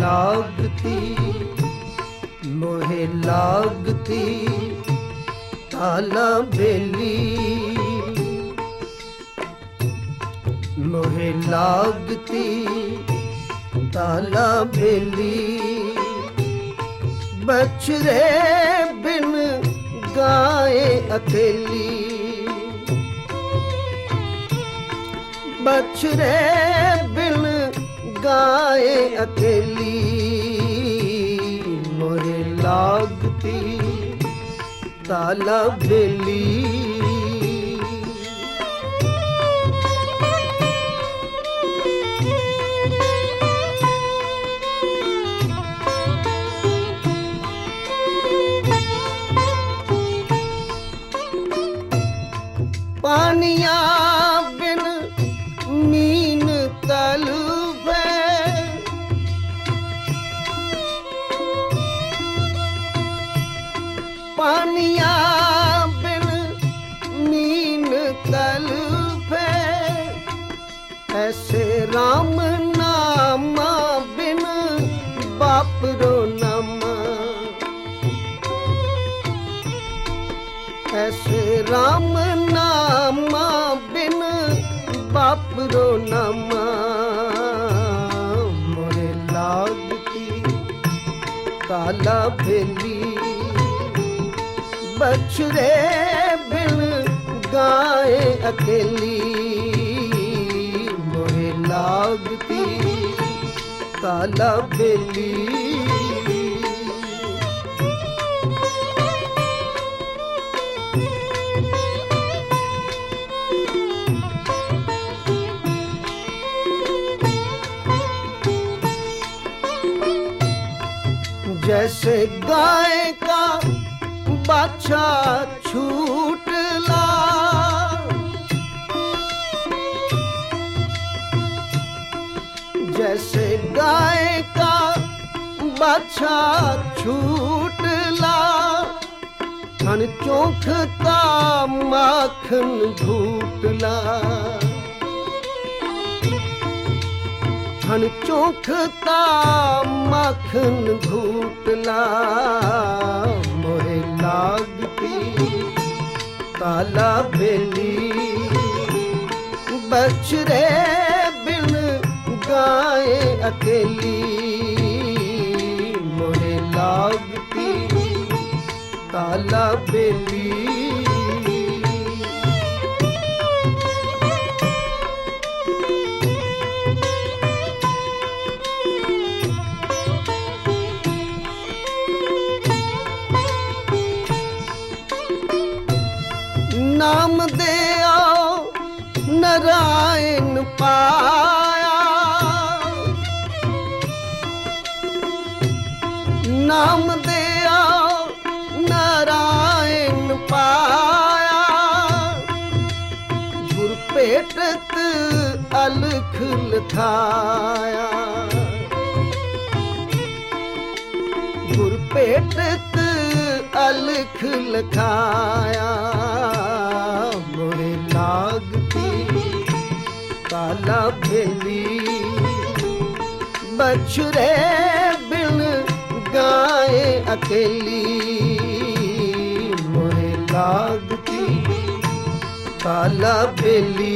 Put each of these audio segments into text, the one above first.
लागती मोहे लागती ताला बेली मोहे लागती ताला बेली बछड़े बिन गाय अकेली बछड़े बिन गाय अकेली मोरे लागती ताला बेली पानिया बिन मीन तलबे पानिया बिन मीन तलबे ऐसे राम नामा बिन बापरो नामा ऐसे राम नामा बिन बापरो नामा मोरे लागती ताला बेली बछड़े बिन गाय अकेली मोरे लागती ताला बेली जैसे गाय का बाछा छूटला जैसे गाय का बाछा छूटला थन चोखता माखन घूटला थन चोखता माखन घूटला मोहे लागती ताला बेली बछड़े बिन गाय अकेली मोहे लागती ताला बेली नाम दे आओ नारायण पाया नाम दे आओ नारायण पाया गुर पेटत अलख लखाया गुर पेटत अलख लखाया मोरे लागती ताला बेली बछड़े बिन गाय अकेली मोरे लागती ताला बेली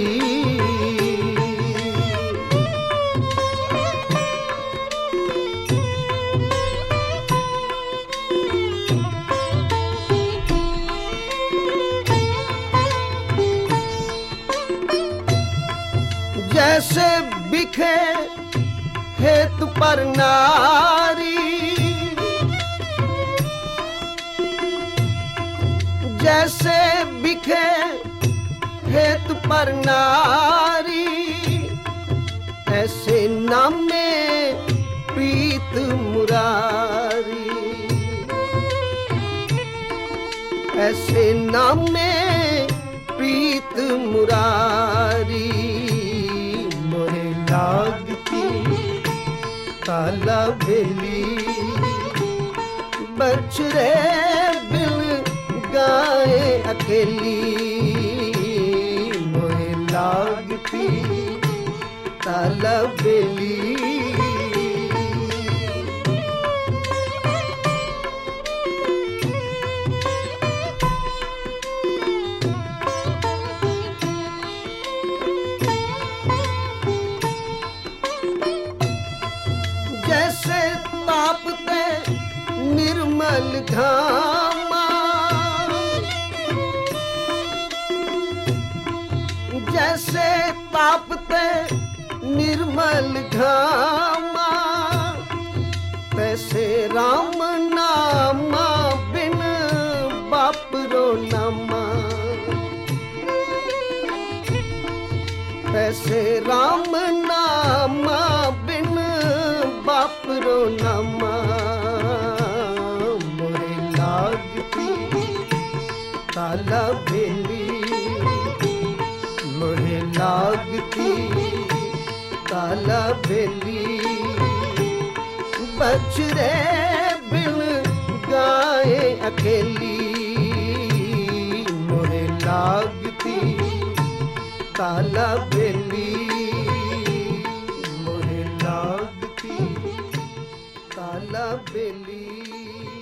जैसे बिखे हेतु पर नारी जैसे बिखे हेतु पर नारी ऐसे नामे प्रीत मुरारी ऐसे नामे प्रीत मुरारी मोहे लागती ताला बेली बछड़े बिन गाय अकेली मोहे लागती ताला बेली निर्मल घामा जैसे तापते निर्मल घामा तैसे राम नामा बिन बापरो नामा तैसे राम नामा बिन बापरो नामा मोरे लागती ताला बेली मोरे लागती ताला बेली बछड़े बिन गाय अकेली मोरे लागती ताला बेली मोरे लागती ताला बेली।